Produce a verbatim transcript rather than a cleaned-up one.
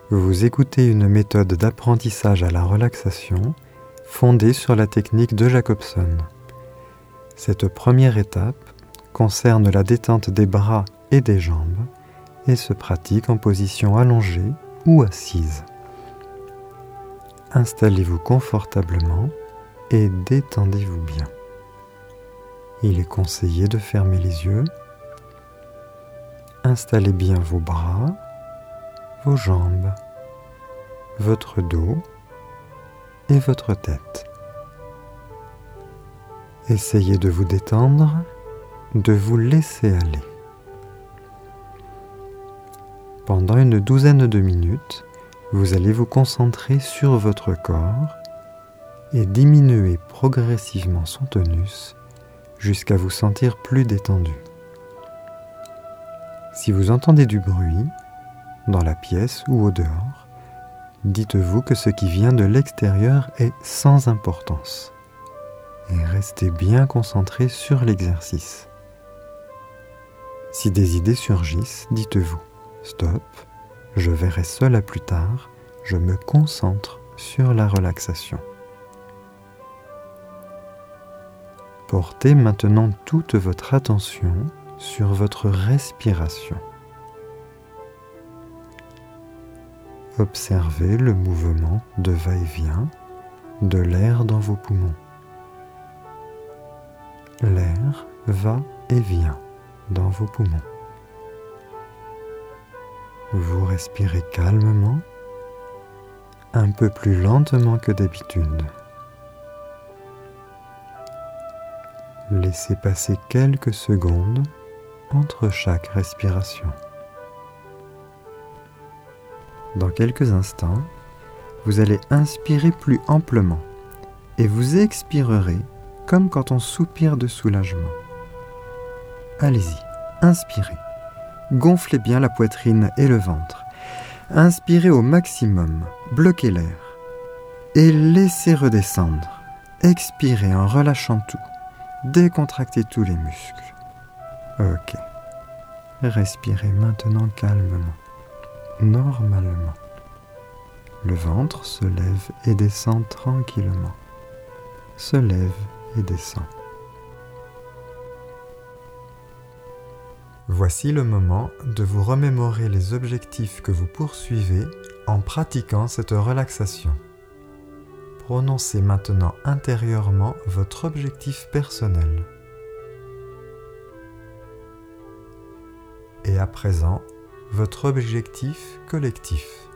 Vous écoutez une méthode d'apprentissage à la relaxation fondée sur la technique de Jacobson. Cette première étape concerne la détente des bras et des jambes et se pratique en position allongée ou assise. Installez-vous confortablement et détendez-vous bien. Il est conseillé de fermer les yeux. Installez bien vos bras, vos jambes, votre dos et votre tête. Essayez de vous détendre, de vous laisser aller. Pendant une douzaine de minutes, vous allez vous concentrer sur votre corps et diminuer progressivement son tonus jusqu'à vous sentir plus détendu. Si vous entendez du bruit, dans la pièce ou au dehors, dites-vous que ce qui vient de l'extérieur est sans importance et restez bien concentré sur l'exercice. Si des idées surgissent, dites-vous « Stop, je verrai cela plus tard, je me concentre sur la relaxation ». Portez maintenant toute votre attention sur votre respiration. Observez le mouvement de va-et-vient de l'air dans vos poumons. L'air va et vient dans vos poumons. Vous respirez calmement, un peu plus lentement que d'habitude. Laissez passer quelques secondes entre chaque respiration. Dans quelques instants, vous allez inspirer plus amplement et vous expirerez comme quand on soupire de soulagement. Allez-y, inspirez. Gonflez bien la poitrine et le ventre. Inspirez au maximum, bloquez l'air et laissez redescendre. Expirez en relâchant tout. Décontractez tous les muscles. Ok. Respirez maintenant calmement, normalement. Le ventre se lève et descend tranquillement. Se lève et descend. Voici le moment de vous remémorer les objectifs que vous poursuivez en pratiquant cette relaxation. Prononcez maintenant intérieurement votre objectif personnel. Et à présent, votre objectif collectif.